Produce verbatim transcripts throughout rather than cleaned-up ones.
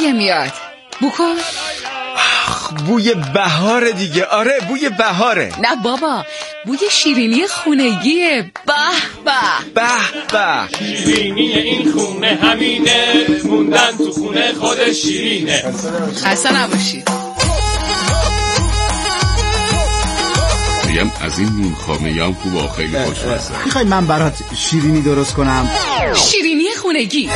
که میاد. بکن. بوی بهاره دیگه. آره بوی بهاره. نه بابا، بوی شیرینی خونگیه. به به به به. شیرینی این خونه همینه، موندن تو خونه خود شیرینه. خسته نباشید. میگم از این نون خامه هم خوب و خیلی خوش میاد. میخوای من برات شیرینی درست کنم؟ شیرینی خونگی.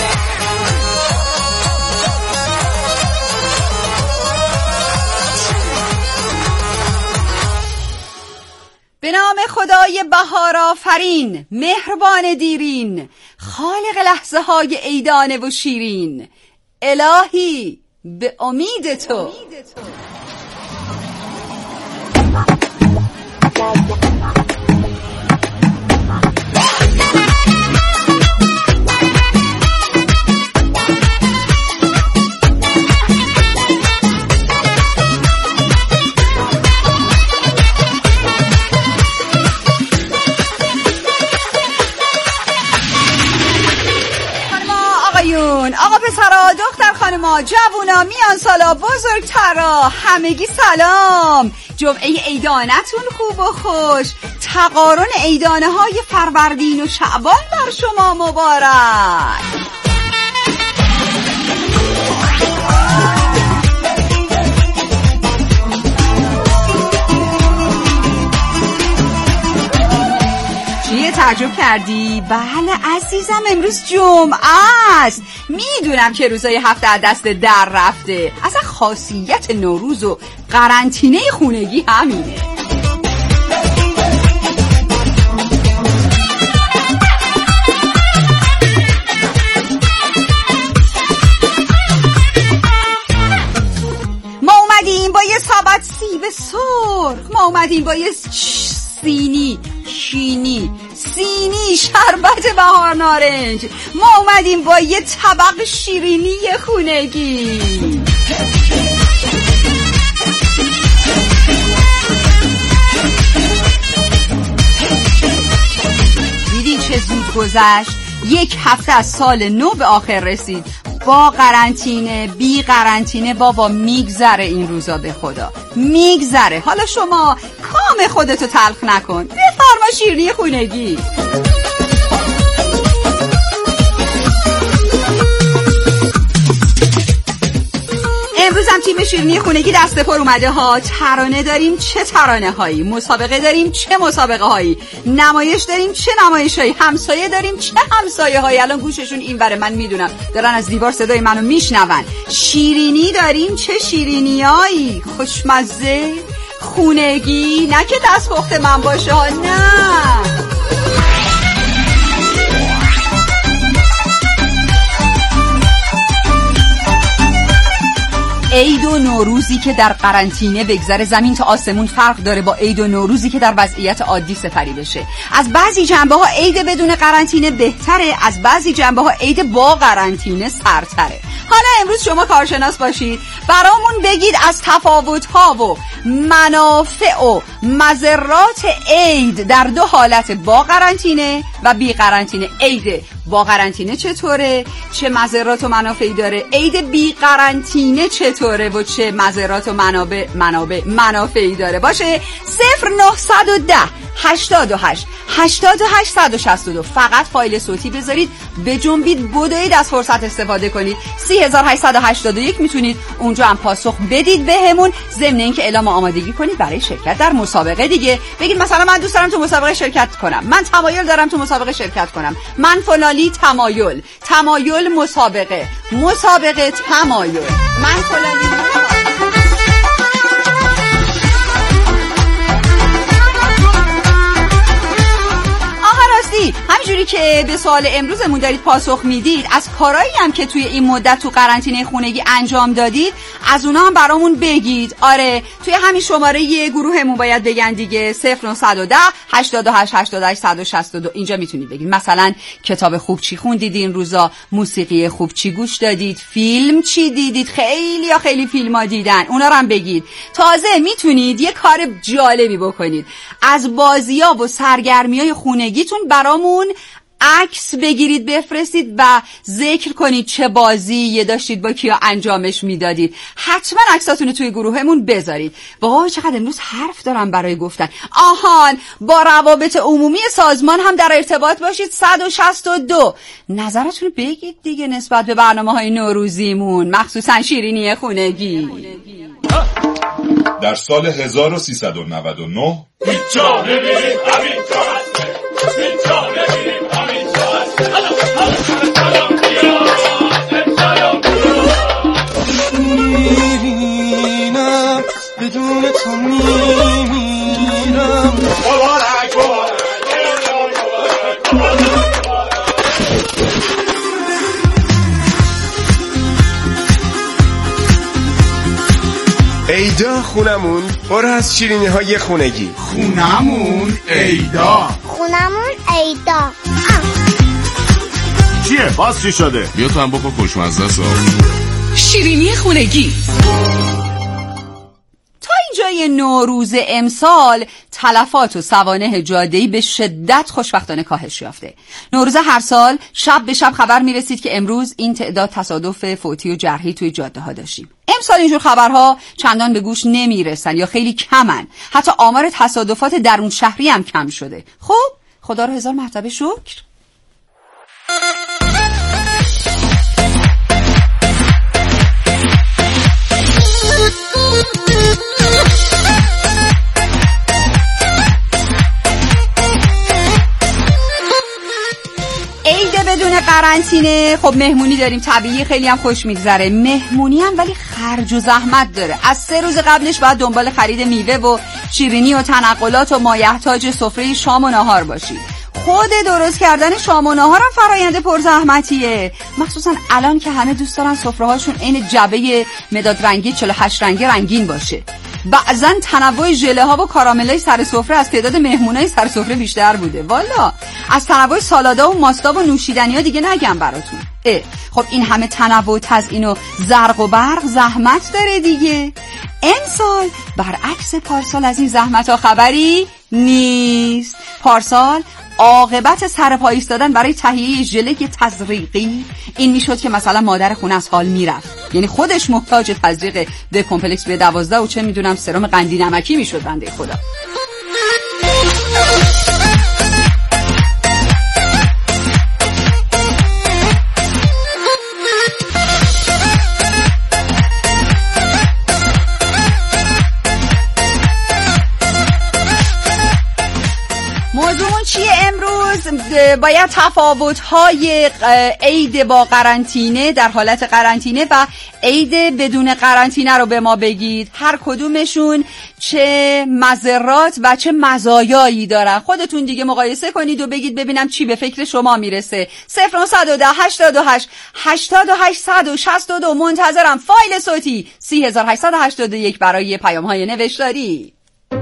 به نام خدای بهار آفرین، مهربان دیرین، خالق لحظه های عیدانه و شیرین، الهی به امید تو. آقا پسرا، دختر خانما، جوونا، میان سالا، بزرگترا، همگی سلام. جمعه عیدانتون خوب و خوش. تقارن عیدانه های فروردین و شعبان بر شما مبارک. چیه تعجب کردی؟ بله عزیزم، امروز جمعه است. میدونم که روزای هفته از دست در رفته. اصلا خاصیت نوروز و قرنطینه خونگی همینه. ما اومدیم با یه سابت سیب سرخ، ما اومدیم با یه سینی شینی، سینی شربت بهار نارنج، ما اومدیم با یه طبق شیرینی خونگی. دیدی چه زود گذشت؟ یک هفته از سال نو به آخر رسید. با قرنطینه بی قرنطینه بابا میگذره این روزا، به خدا میگذره. حالا شما کام خودتو تلخ نکن، بفرما شیرینی خونگی. امروز هم تیم شیرینی خونگی دست پر اومده ها. ترانه داریم، چه ترانه هایی، مسابقه داریم، چه مسابقه هایی، نمایش داریم، چه نمایش هایی، همسایه داریم، چه همسایه هایی. الان گوششون این وره، من میدونم دارن از دیوار صدای منو میشنون. شیرینی داریم، چه شیرینی هایی، خوشمزه، خونگی، نه که دست پخت من باشه ها، نه. عید و نوروزی که در قرنطینه بگذره زمین تا آسمون فرق داره با عید و نوروزی که در وضعیت عادی سپری بشه. از بعضی جنبه ها عید بدون قرنطینه بهتره، از بعضی جنبه ها عید با قرنطینه سرتره. حالا امروز شما کارشناس باشید، برامون بگید از تفاوت ها و منافع و مضرات عید در دو حالت، با قرنطینه و بی قرنطینه. عید با قرنطینه چطوره؟ چه مضرات و منافعی داره؟ عید بی قرنطینه چطوره و چه مضرات و منابع منابع منافعی داره؟ باشه صفر نهصد و ده هشتاد و هشت هشتاد و هشت صد و شصت و دو. فقط فایل صوتی بذارید، بجنبید، بدوید، از فرصت استفاده کنید. سی هزار و هشتصد و هشتاد و یک میتونید اونجا هم پاسخ بدید بهمون، ضمن اینکه اعلام آمادگی کنید برای شرکت در مسابقه دیگه. بگید مثلا من دوست دارم تو مسابقه شرکت کنم، من تمایل دارم تو مسابقه شرکت کنم، من فلانی تمایل، تمایل مسابقه، مسابقه تمایل، من فلانی. همینجوری که به سوال امروزمون دارید پاسخ میدید، از کارهایی هم که توی این مدت تو قرنطینه خونگی انجام دادید از اونا هم برامون بگید. آره توی همین شماره یه گروهمون باید بگن دیگه، صفر نهصد و ده هشتاد و هشت هشتاد و هشت صد و شصت و دو. اینجا میتونید بگید مثلا کتاب خوب چی خوندید این روزا، موسیقی خوب چی گوش دادید، فیلم چی دیدید. خیلی یا خیلی فیلم ها دیدن، اونا رو هم بگید. تازه میتونید یه کار جالبی بکنید، از بازی‌ها و سرگرمی‌های خونگیتون برامون عکس بگیرید بفرستید و ذکر کنید چه بازی یه داشتید با کیا انجامش میدادید. حتما عکساتون رو توی گروهمون بذارید. وای چقدر امروز حرف دارم برای گفتن. آهان با روابط عمومی سازمان هم در ارتباط باشید. صد و شصت و دو نظرتون رو بگید دیگه نسبت به برنامه‌های نوروزیمون، مخصوصا شیرینی خونگی. در سال هزار و سیصد و نود و نه بیچاره بریم همین جا بیچاره بریم همین جا میرینم بدون تو میمیرم. مبارک مبارک ایدا خونمون پر از شیرینی های خونگی. خونمون ایدا خونمون ایدا. چیه؟ باز چی شده؟ بیا تو هم بخور خوشمزه است. شیرینی خونگی. تا اینجای نوروز امسال تلفات و سوانح جاده‌ای به شدت خوشبختانه کاهش یافته. نوروز هر سال شب به شب خبر میرسید که امروز این تعداد تصادف فوتی و جرحی توی جاده ها داشتیم. امسال اینجور خبرها چندان به گوش نمیرسن یا خیلی کمن. حتی آمار تصادفات درون شهری هم کم شده. خب خدا رو هزار مرتبه شکر. بدون قرنطینه خب مهمونی داریم، طبیعی خیلی هم خوش میگذره. مهمونی هم ولی خرج و زحمت داره. از سه روز قبلش باید دنبال خرید میوه و شیرینی و تنقلات و مایحتاج سفره شام و نهار باشی. خود درست کردن شام و نهار هم فرآیند پرزحمتیه، مخصوصا الان که همه دوست دارن سفره‌هاشون عین جعبه مداد رنگی چهل و هشت رنگی رنگین باشه. بعضن تنوع ژله ها و کاراملای سر سفره از تعداد مهمونای سر سفره بیشتر بوده. والا از تنوع سالادا و ماستا و نوشیدنی ها دیگه نگم براتون. اه خب این همه تنوع و تزیین و زرق و برق زحمت داره دیگه. امسال برعکس پارسال از این زحمت ها خبری نیست. پارسال عاقبت سر پا ایستادن برای تهیه ژله تزریقی این میشد که مثلا مادر خونه از حال میرفت، یعنی خودش محتاج تزریق د کمپلکس به دوازده و چه میدونم سرم قندی نمکی میشد. بنده خدا. موضوعمون چیه امروز؟ باید تفاوت‌های عید با قرنطینه در حالت قرنطینه و عید بدون قرنطینه رو به ما بگید. هر کدومشون چه مضرات و چه مزایایی دارن. خودتون دیگه مقایسه کنید و بگید ببینم چی به فکر شما میرسه. صفر نهصد و ده هشتاد و هشت هشتاد و هشت صد و شصت و دو. منتظرم فایل صوتی سی هزار و هشتصد و هشتاد و یک برای پیام‌های نوشتاری.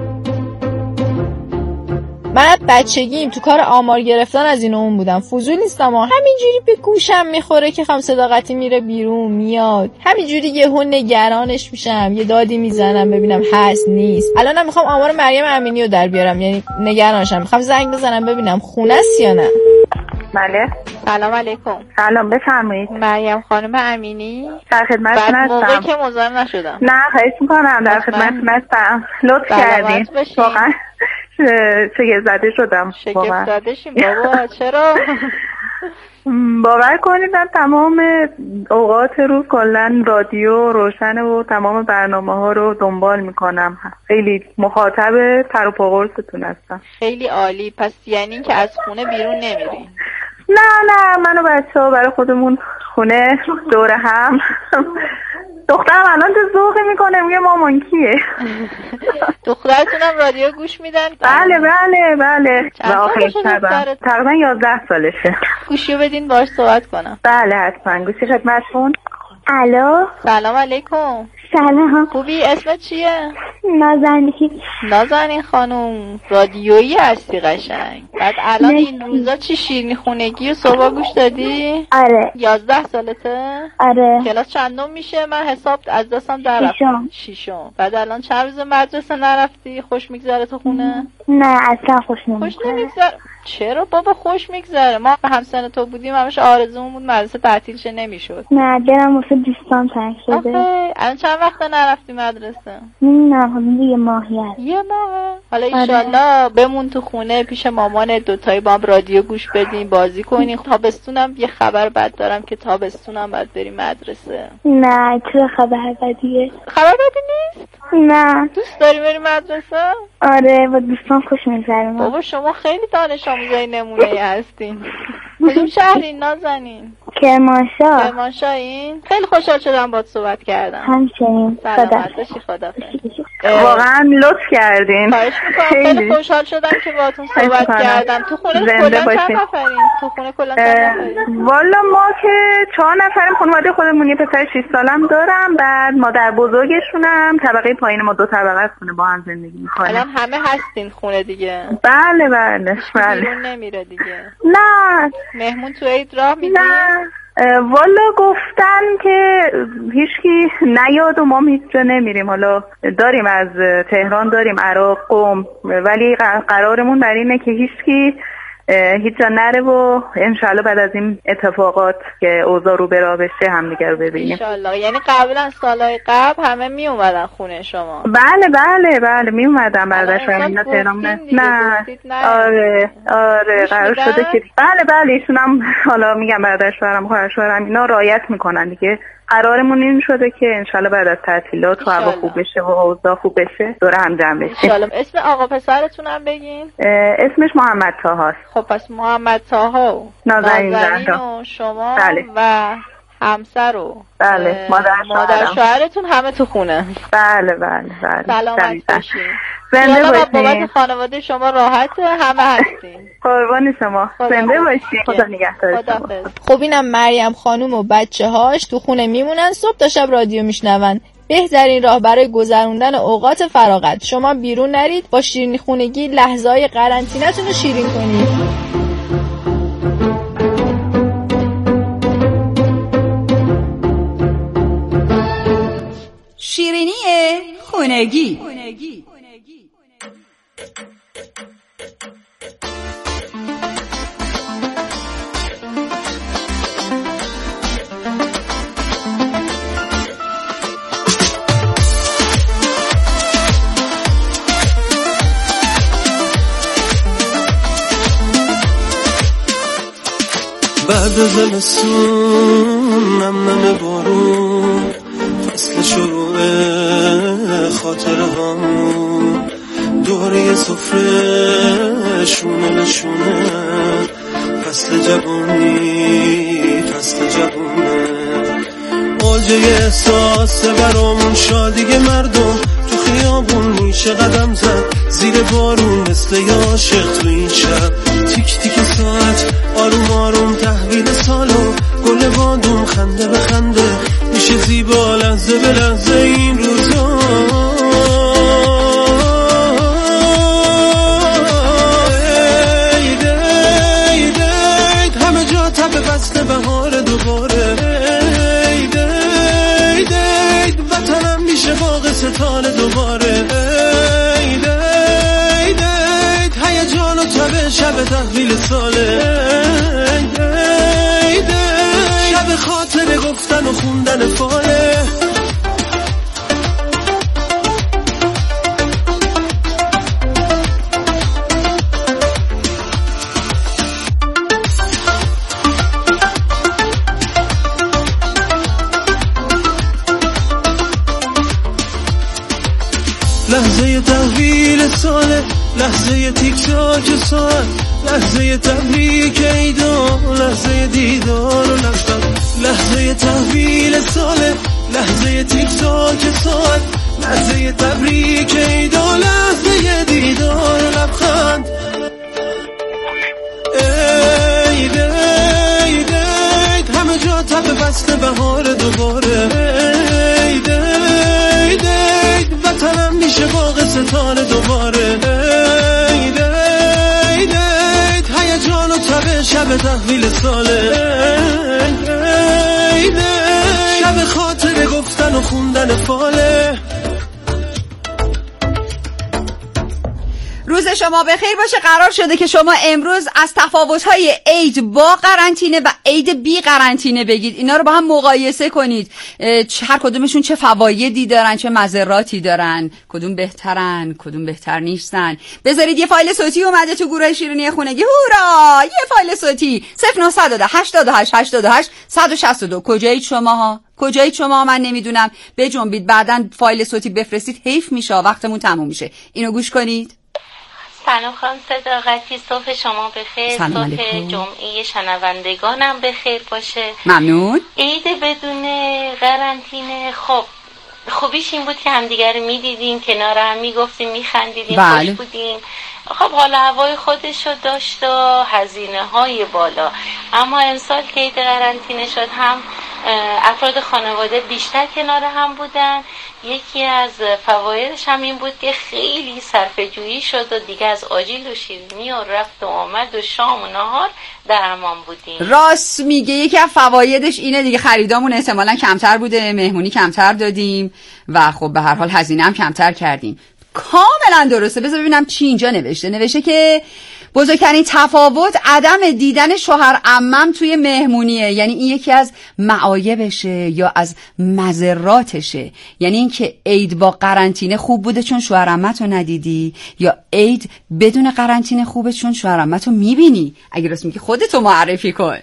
من بچگیم تو کار آمار گرفتن از این اون بودم. فضول نیستم ها. همینجوری به گوشم میخوره که خم صداقتی میره بیرون میاد. همینجوری یهو نگرانش میشم، یه دادی میزنم ببینم هست نیست. الانم میخوام آمار مریم امینی رو در بیارم، یعنی نگرانشم. میخوام زنگ بزنم ببینم خونه است یا نه. بله. سلام علیکم. سلام بفرمایید. مریم خانم امینی در خدمتتون هستم. موقعی که مزاحم نشدم. نه خواهش میکنم، در خدمتتون هستم. لطف کردین. واقعا شگفت زده شدم. شگفت زده شیم بابا. چرا؟ باور کنید من تمام اوقات روز کلا رادیو روشنه و تمام برنامه ها رو دنبال میکنم. خیلی مخاطب پر و پا قرصتون هستم. خیلی عالی. پس یعنی که از خونه بیرون نمیرین؟ نه نه من و بچه ها برای خودمون خونه دور هم. دخترم الان تو ذوقی میکنه میگه مامان کیه. دخترتونم رادیو گوش میدن؟ بله بله بله. چند سالشه دخترت؟ تقریبا یازده سالشه. گوشیو بدین باهاش صحبت کنم. بله حتما. گوشی خدمتتون. الو. سلام علیکم. سلام. خوبی؟ اسمت چیه؟ نازنین. نازنین خانم رادیویی هستی قشنگ. بعد الان این روزا چی شیرینی خونگی و صبح گوش دادی؟ آره. یازده سالته؟ آره. کلاس چندم میشه؟ من حساب از دستم در رفت. شیشم. شیشم. بعد الان چند روز مدرسه نرفتی؟ خوش میگذره تو خونه؟ نه اصلا خوش نمیگذره. خوش نمیگذره. چرا بابا خوش میگذره، ما همسن تو بودیم همش آرزومون بود مدرسه تعطیل شه نمیشد. نه دلم واسه دوستان تنگ شده. الان چند وقت نرفتی مدرسه؟ نه حدود یه ماهی هست. یه ماهه؟ حالا انشالله بمون تو خونه پیش مامان، دوتایی با هم رادیو گوش بدیم بازی کنیم. تابستونم یه خبر بد دارم که تابستونم باید بریم مدرسه. نه چه خبر بدیه؟ خبر بدی نیست؟ نه. دوست داری بری مدرسه؟ آره با دوستان خوش میگذره. بابا شما خیلی دانش آموزای نمونه‌ای هستین. کدوم شهرین نازنین؟ کرمانشاه. کرمانشاهین؟ خیلی خوشحال شدم باهات صحبت کردم. همچنین. سلامت باشی. خدافظ. واقعا لطف کردین. خواهش می‌کنم. خیلی خوشحال شدم که باهاتون صحبت کردم. تو خونه کلا چند نفرین؟ تو خونه کلا چند نفرین؟ والا ما که چهار نفریم، خانواده خودمون یه پسر شش سالم دارم، بعد مادر بزرگشونم، طبقه پایین ما دو طبقه است خونه با هم زندگی می‌کنیم. الان همه هستین خونه دیگه؟ بله بله بله. بیرون نمیره دیگه؟ نه. مهمون تو عید راه میدی؟ نه. والا گفتن که هیچکی نیاد و ما هیچ جا نمیریم. حالا داریم از تهران، داریم عراق، قم، ولی قرارمون بر اینه که هیچکی هیچ جا نره و انشالله بعد از این اتفاقات که اوضاع رو به راه بشه همدیگه رو ببینیم انشالله. یعنی قبلا سالهای قبل همه می اومدن خونه شما؟ بله بله بله می اومدن بعدش اینا تهران. نه نه آره آره قرار شده که بله بله ایشون هم حالا میگم بعدش برام خواهرشوهرم اینا رعایت میکنن دیگه. قرارمون این شده که انشالله بعد از تعطیلات و هوا خوب بشه و اوضاع خوب بشه دور هم جمع بشیم انشالله. اسم آقا پسرتون هم بگین. اسمش محمد طاهاست. خب پس محمد طاها و نازنین و شما بله. و همسر و بله مادر مادر شوهرتون همه تو خونه. بله بله بله. سلامت باشین. زنده باشین. بابت خانواده شما راحته، همه هستین. قربان شما. زنده باشین. خدا نگهدار شما. خب اینم مریم خانوم و بچه هاش تو خونه میمونن، صبح تا شب رادیو میشنون. بهترین راه برای گذروندن اوقات فراغت. شما بیرون نرید، با شیرینی خونگی لحظه‌های قرنطینه‌تون رو شیرین کنید. شیرینی خونگی. بعد زمستون نم نم بارون فصل شروع خاطره هامون دوره سفره شونه به شونه فصل جوانی فصل جوونه اوج احساس برامون شادی مردم تو خیابون میشه قدم زد زیر بارون مثل عاشق تو این شب تیک تیک ساعت آروم آروم تحویل سالو گل بادوم خنده به خنده میشه زیبا لحظه به لحظه این روزا عید عید عید همه جا تب بسته بهار دوباره عید عید عید وطنم میشه باغ ستاره دوباره عید عید عید هیجان و تب شب تحویل ساله عید عید شب خاطره گفتن و خوندن فاله لحظه تحویل ساله لحظه تیک تاک ساعت لحظه تبریک عیدا لحظه دیدار و لبخند لحظه تحویل ساله لحظه تیک تاک ساعت لحظه تبریک عیدا لحظه دیدار و لبخند عید عید عید همه جا تب بسته بهار دوباره عید عید عید وطنم میشه باغ ستاره دوباره عید عید عید هیجان و تب شب تحویل ساله عید عید شب خاطره گفتن و خوندن فاله. روز شما بخیر باشه. قرار شده که شما امروز از تفاوت‌های عید با قرنطینه و عید بی قرنطینه بگید. اینا رو با هم مقایسه کنید. هر کدومشون چه فوایدی دارن، چه مضراتی دارن، کدوم بهترن، کدوم بهتر نیستن. بذارید یه فایل صوتی اومده تو گروه شیرینی خونگی. هورا! یه فایل صوتی صفر نه صفر هشت هشت هشت هشت صد و شصت و دو. کجایید شماها؟ کجایید شما؟ من نمیدونم. بجنبید بعداً فایل صوتی بفرستید. حیف میشه، وقتمون تموم میشه. اینو گوش کنید. سلام خانم صداقتی، صبح شما بخیر. صبح جمعه شنوندگانم بخیر باشه. ممنون. عید بدون قرنطینه خب خوبیش این بود که همدیگر رو میدیدیم، کنار هم میگفتیم، میخندیدیم، بله. خوش بودیم. خب حالا هوای خودش رو داشت و هزینه های بالا، اما امسال که عید قرنطینه شد هم افراد خانواده بیشتر کنار هم بودن. یکی از فوایدش هم این بود که خیلی صرفه‌جویی شد و دیگه از آجیل و شیرینی و رفت و آمد و شام و نهار در امان بودیم. راست میگه. یکی از فوایدش اینه دیگه، خریدامون احتمالاً کمتر بوده، مهمونی کمتر دادیم و خب به هر حال هزینه هم کمتر کردیم. کاملا درسته. بذار ببینم چی اینجا نوشته. نوشته که بزرگترین تفاوت عدم دیدن شوهر عمم توی مهمونیه. یعنی این یکی از معایبشه یا از مضراتشه. یعنی این که عید با قرنطینه خوب بوده چون شوهر عمت رو ندیدی، یا عید بدون قرنطینه خوبه چون شوهر عمت رو میبینی. اگه راست میگی خودتو معرفی کن.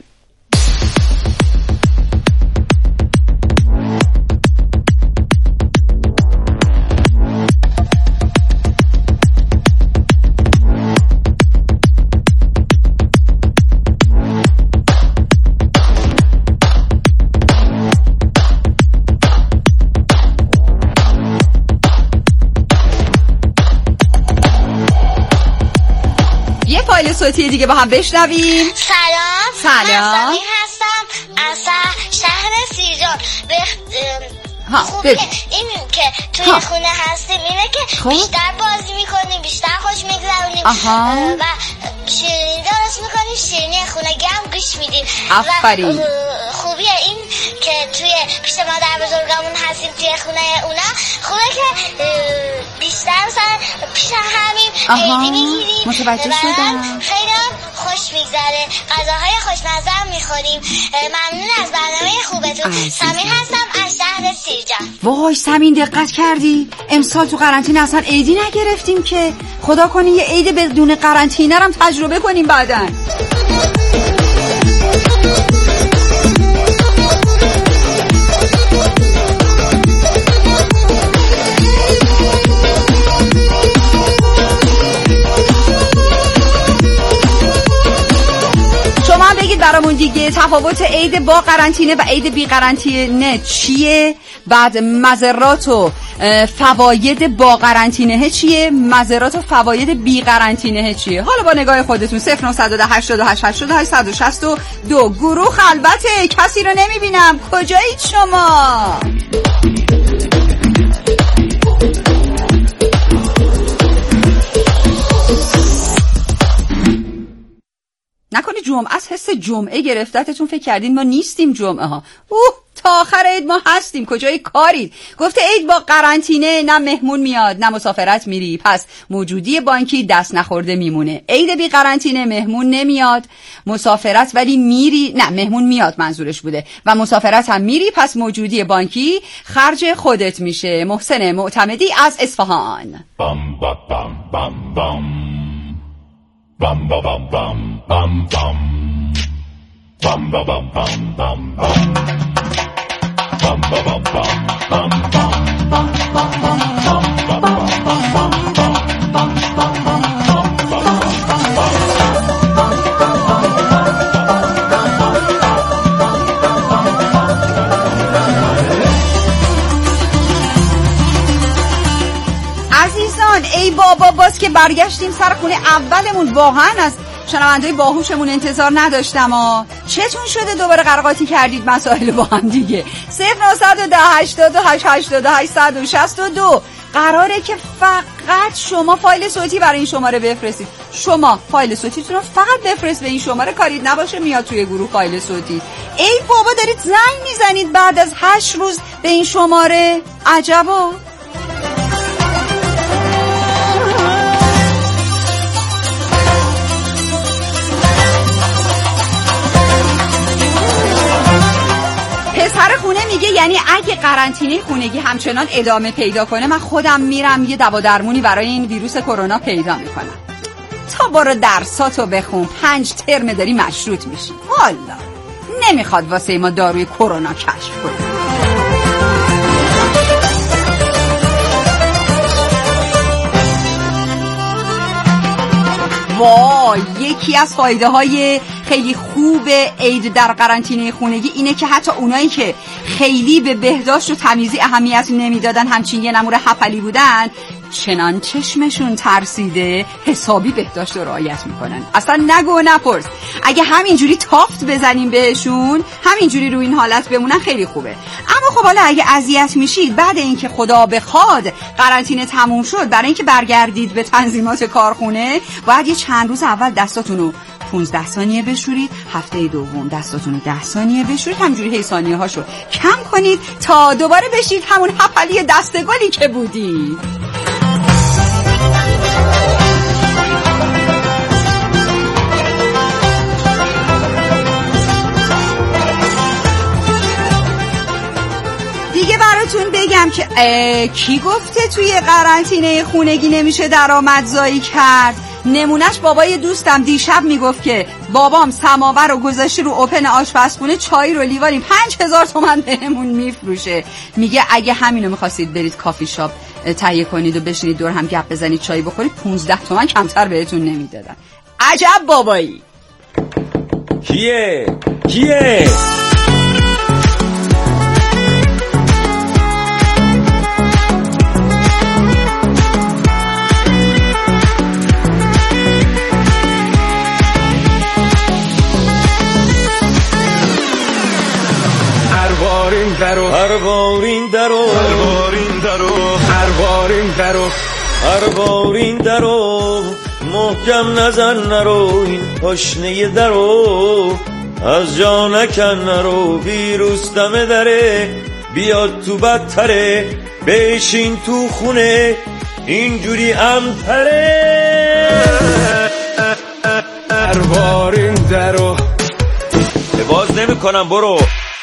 فایل صوتی دیگه با هم بشنویم. سلام. سلام. من سمی هستم از شهر سیجان. ها خوبه این که توی ها. خونه هستیم اینه که خوب. بیشتر بازی میکنیم، بیشتر خوش میگذرونیم و شیرینی درست میکنیم، شیرینی خونگی هم گوش میدیم. آفرین. خوبیه این که توی پیش مادر بزرگمون هستیم توی خونه اونا. خوبه که بیشتر مثلا پیش همین عیدی میگیریم. متوجه شدم. خیلی هم خوش میگذره، غذاهای خوشمزه هم میخوریم. ممنون از برنامه خوبتون. سمین هستم از شهر سیرجان. وای سمین دقت کردی؟ امسال تو قرنطینه اصلا عیدی نگرفتیم که. خدا کنی یه عید بدون قرنطینه هم تجربه کنیم بعداً. بگید برامون دیگه تفاوت عید با قرنطینه و عید بی قرنطینه چیه؟ بعد مضرات و فواید با قرنطینه چیه؟ مضرات و فواید بی قرنطینه چیه؟ حالا با نگاه خودتون. صفر نه صفر هشت هشت هشت هشت صد و شصت و دو. گروه خلوته، کسی رو نمیبینم. کجایید شما؟ نکنی جمعه از حس جمعه گرفتتون فکر کردین ما نیستیم جمعه ها. اوه تا آخر عید ما هستیم. کجای کارید؟ گفته عید با قرنطینه نه مهمون میاد نه مسافرت میری، پس موجودی بانکی دست نخورده میمونه. عید بی قرنطینه مهمون نمیاد، مسافرت ولی میری، نه مهمون میاد منظورش بوده، و مسافرت هم میری، پس موجودی بانکی خرج خودت میشه. محسن معتمدی از اصفهان. بام بام بام بام بام bum ba bum bum bum bum bum ba bum bum bum bum bum ba bum bum bum bum bum bum bum bum bum bum bum عزیزان ای بابا باز که برگشتیم سر خونه اولمون. واقعا از شنونده‌های باهوشمون انتظار نداشتم ها. چتون شده دوباره قرقاتی کردید مسائل با هم دیگه. صفر نه صفر هشت هشت هشت هشت صد و شصت و دو. قراره که فقط شما فایل صوتی برای این شماره بفرستید. شما فایل صوتیتون رو فقط بفرست به این شماره، کارید نباشه میاد توی گروه فایل صوتی. ای بابا دارید زنگ میزنید بعد از هشت روز به این شماره؟ عجبا. خونه میگه یعنی اگه قرنطینه خونگی همچنان ادامه پیدا کنه من خودم میرم یه دوا درمونی برای این ویروس کرونا پیدا میکنم. تا برو درساتو بخون، پنج ترم داری مشروط میشی. والا نمیخواد واسه ما داروی کرونا کشف کنه. وای، یکی از فایده های خیلی خوب عید در قرنطینه خونگی اینه که حتی اونایی که خیلی به بهداشت و تمیزی اهمیت نمیدادن، همچین یه نمور هپلی بودن، چنان چشمشون ترسیده حسابی بهداشت رو رعایت میکنن. اصلا نگو نپرس، اگه همینجوری تافت بزنیم بهشون، همینجوری رو این حالت بمونن خیلی خوبه. اما خب حالا اگه اذیت میشید بعد اینکه خدا بخواد قرنطینه تموم شد، برای اینکه برگردید به تنظیمات کارخونه باید یه چند روز اول دستاتون رو پونزده ثانیه بشورید، هفته دوم دستاتون رو ده ثانیه بشورید، همینجوری هی ثانیه هاشو کم کنید تا دوباره بشید همون هپلی دستگلی که بودید. دیگه براتون بگم که کی گفته توی قرنطینه خونگی نمیشه درآمدزایی کرد؟ نمونش بابای دوستم دیشب میگفت که بابام سماور رو گذاشته رو اوپن آشپزخونه، چای رو لیوانی پنج هزار تومن بهمون میفروشه. میگه اگه همینو میخواستید برید کافی شاپ تهیه کنید و بشینید دور هم گپ بزنید چای بخورید، پونزده تومن کمتر بهتون نمیدادن. عجب بابایی. کیه؟ کیه؟ هر درو هر بارین درو هر بارین درو هر بارین درو هر بارین درو محکم نزن نرو این پاشنه درو از جا نکن نرو ویروس دم دره بیاد تو بدتره بشین تو خونه اینجوری امتره هر بارین درو باز نمی کنم برو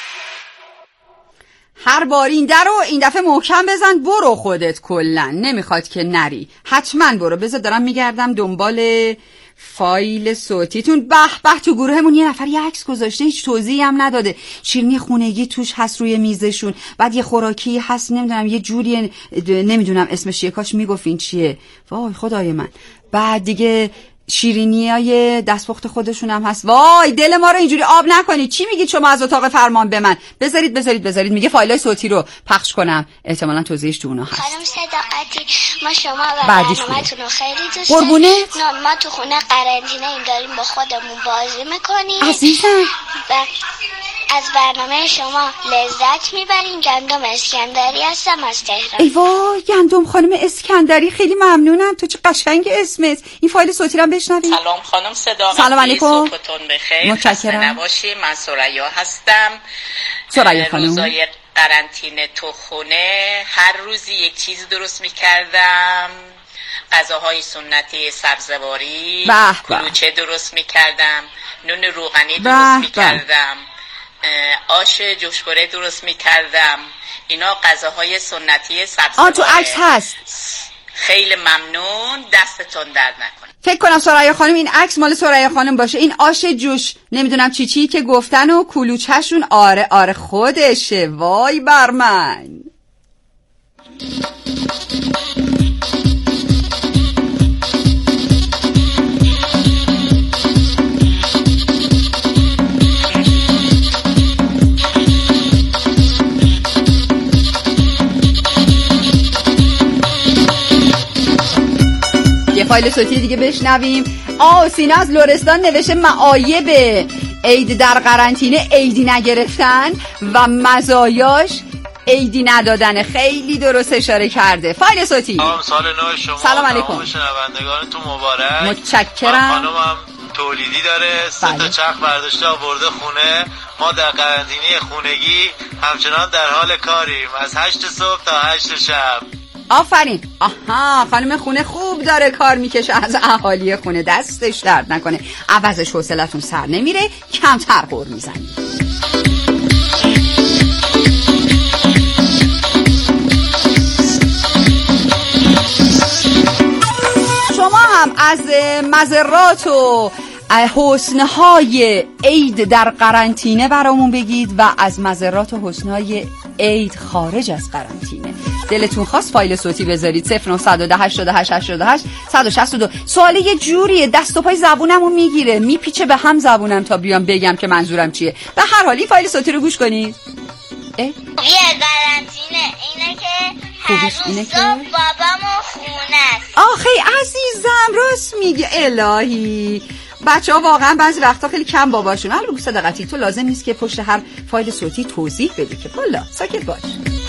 هر بار این در رو این دفعه محکم بزن برو خودت، کلن نمیخواد که نری، حتما برو. بذار دارم میگردم دنبال فایل صوتیتون. به به، تو گروهمون یه نفر یه عکس گذاشته هیچ توضیحی هم نداده، شیرینی خونگی توش هست روی میزشون، بعد یه خوراکی هست نمیدونم یه جوری نمیدونم اسمش چیه، کاش میگفتین چیه. وای خدای من. بعد دیگه شیرینی های دستپخت خودشون هم هست. وای دل ما رو اینجوری آب نکنید. چی میگید شما از اتاق فرمان به من؟ بذارید بذارید بذارید میگه فایلای صوتی رو پخش کنم، احتمالاً توضیحش تو اونها هست. خانم صداقتی، ما شما و برنامه‌تون رو خیلی دوست داریم. قربونه ما تو خونه قرنطینه ایم داریم با خودمون بازی میکنیم عزیزم. و از برنامه شما لذت میبریم. گندم اسکندری هستم از تهران. ای وای گندم خانم اسکندری، خیلی ممنونم، تو چه قشنگ اسمت. این فایل صوتی رو هم بشنوید. سلام خانم صداقتی، سلام علیکم، صبحتون بخیر، متشکرم. نباشی. من سریا هستم. سریا خانم، روزای قرنطینه تو خونه هر روزی یک چیز درست میکردم. غذاهای سنتی سبزواری، کلوچه درست میکردم، نون روغنی درست میکردم، آش جوشبره درست میکردم. اینا غذاهای سنتی سبزواری. آ تو عکس هست. خیلی ممنون، دستتون درد نکنه. فکر کنم سریا خانم این عکس مال سریا خانم باشه. این آش جوش نمیدونم چی چی که گفتن و کلوچه‌شون آره آره خودشه. وای بر من. فایل صوتی دیگه بشنویم. آه سینا از لرستان نوشته معایب عید در قرنطینه عیدی نگرفتن و مزایاش عیدی ندادن. خیلی درست اشاره کرده. فایل صوتی. سلام، سال نو شما. سلام علیکم. شنوندگانتون مبارک. متشکرم. خانمم تولیدی داره، سه تا چرخ برداشته آورده خونه. ما در قرنطینه خونگی همچنان در حال کاریم از هشت صبح تا هشت شب. آفرین. آها خانم خونه خوب داره کار میکشه از اهالی خونه، دستش درد نکنه. عوضش حوصلتون سر نمیره، کمتر قور میزنید. از مضرات و حسنهای عید در قرنطینه برامون بگید و از مضرات و حسنهای عید خارج از قرنطینه دلتون خواست فایل صوتی بذارید. صفر نه یک صفر هشتاد و هشت هشتاد و هشت صد و شصت و دو. سواله یه جوریه دست و پای زبونمو میگیره میپیچه به هم زبونم تا بیام بگم که منظورم چیه. به هر حال این فایل صوتی رو گوش کنید. یه قرنطینه اینه که هر روز صبح بابامو خونه است. آخه عزیزم راست میگه الهی. بچه ها واقعا بعضی وقتا خیلی کم باباشون. حالا بگو صدقتی تو لازم نیست که پشت هر فایل صوتی توضیح بدی که والا ساکت باش.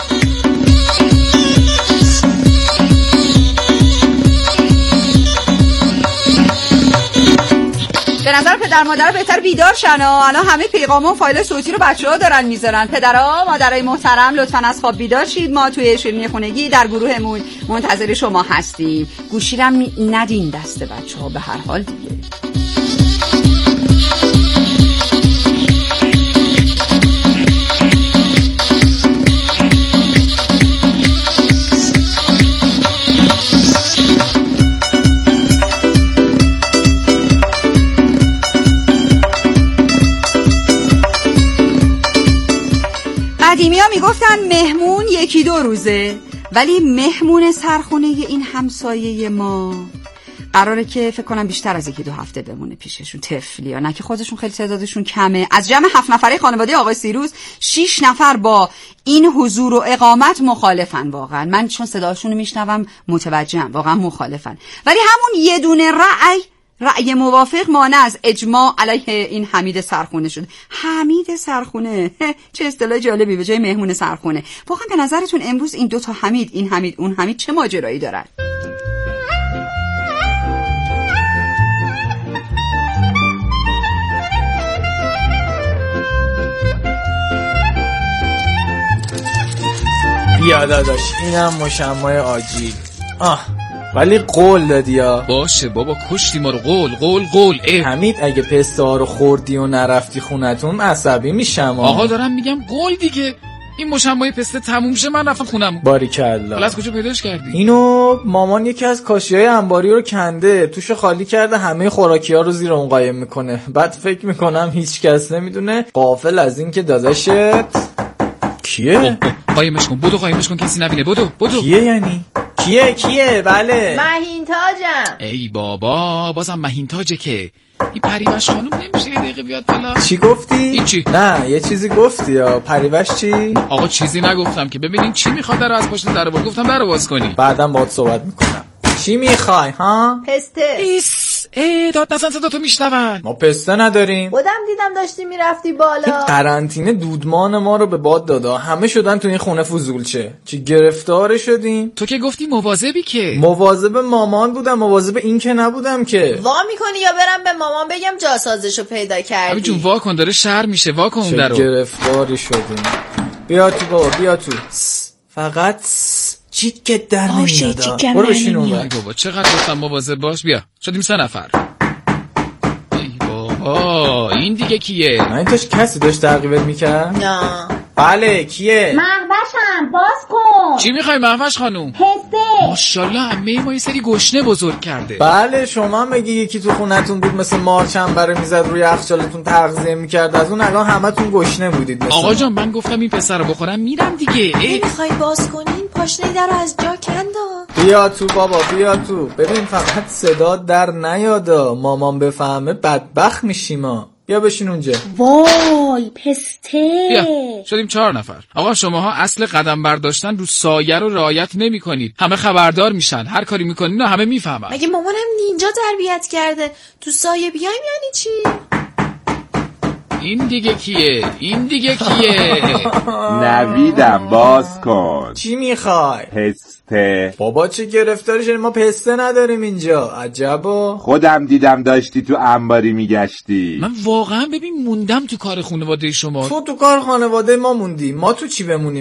به نظر پدر مادر بهتر بیدار شن. الان همه پیغام و فایل صوتی رو بچه‌ها دارن میذارن. پدرها مادرای محترم لطفاً از خواب بیدار شید. ما توی شیرینی خونگی در گروهمون منتظر شما هستیم. گوشیرم ندین دست بچه‌ها به هر حال دیگه. قدیمی ها میگفتن مهمون یکی دو روزه، ولی مهمون سرخونه این همسایه ما قراره که فکر کنم بیشتر از یکی دو هفته بمونه پیششون. طفلی ها نه که خودشون خیلی تعدادشون کمه. از جمع هفت نفره خانواده آقای سیروس شش نفر با این حضور و اقامت مخالفن. واقعا من چون صداشون رو میشنوم متوجهم واقعا مخالفن، ولی همون یه دونه رأی رأی موافق مانع از اجماع علیه این حمید سرخونه شد. حمید سرخونه چه اصطلاح جالبی به جای مهمون سرخونه. واقعا به نظرتون امروز این دوتا حمید، این حمید اون حمید، چه ماجرایی دارن؟ بیا داداش اینم مشمع آجیل. آه ولی قول دادی ها. باشه بابا کشتی ما رو. قول قول قول اه. حمید اگه پسته ها رو خوردی و نرفتی خونتون عصبی میشم. آقا دارم میگم قول دیگه. این مشمع پسته تموم شه من رفتم خونم. باریکلا. حالا از کجا پیداش کردی؟ اینو مامان یکی از کاشیای انباری رو کنده، توش خالی کرده، همه خوراکی ها رو زیر اون قایم میکنه. بعد فکر میکنم هیچ کس نمیدونه غافل از این که داداشت کیه؟ قایمش کن بدو، قایمش کن کسی نبینه. بدو بدو. کیه یعنی؟ کیه کیه؟ بله مهین تاجم. ای بابا بازم مهین تاجه که. این پریوش خانوم نمیشه یه دقیقه بیاد بالا؟ چی گفتی؟ هیچی. نه یه چیزی گفتی یا پریوش چی؟ آقا چیزی نگفتم که. ببینین چی میخواد در از پشت در باز. گفتم در باز کنی. بعدم باهات صحبت میکنم. چی میخوای ها؟ پسته. ایس ای داد نزن صدا تو میشنون. ما پسته نداریم. خودم دیدم داشتی میرفتی بالا. قرنطینه دودمان ما رو به باد دادا. همه شدن تو این خونه فضولچه. چی گرفتار شدیم؟ تو که گفتی مواظبی که. مواظب مامان بودم، مواظب این که نبودم که. وا میکنی یا برم به مامان بگم جاسازشو پیدا کردی؟ ابی جون وا کن داره شهر میشه. وا کن اون درو. گرفتاری شدیم. بیا تو بابا بیا تو. فقط چیت که در نمیاد. برو بشین اون ور. بابا چقدر گفتم مواظب باش. بیا شدیم سه نفر. ای بابا این دیگه کیه؟ من توش کسی داشت تعقیبت میکرد؟ نه. بله کیه؟ مهوشم باز کن. چی میخوای مهوش خانوم؟ پسته. ماشاءالله عمه ما یه سری گشنه بزرگ کرده. بله شما مگه یکی تو خونتون بود مثل مارچنبره میزد روی یخچالتون تغذیه میکرد، از اون الان همتون گشنه بودید مثل آقا جان من گفتم این پسر رو بخورم میرم دیگه. نمیخوای باز کنین؟ پاشنه در رو از جا کندا. بیا تو بابا بیا تو. ببین فقط صدا در نیادا، مامان بفهمه بدبخت میشیم ما. بیا بشین اونجا. وای پسته. بیا شدیم چهار نفر. آقا شماها اصل قدم برداشتن رو سایه رو رعایت نمی کنید. همه خبردار میشن، هر کاری میکنین همه میفهمن. مگه مامانم نینجا تربیت کرده تو سایه بیایم یعنی چی؟ این دیگه کیه؟ این دیگه کیه؟ نویدم باز کن. چی میخوای؟ پسته. بابا چه گرفتاری شدی؟ ما پسته نداریم اینجا. عجبا. خودم دیدم داشتی تو انباری میگشتی. من واقعا ببین موندم تو کار خانواده شما. تو تو کار خانواده ما موندی، ما تو چی بمونیم؟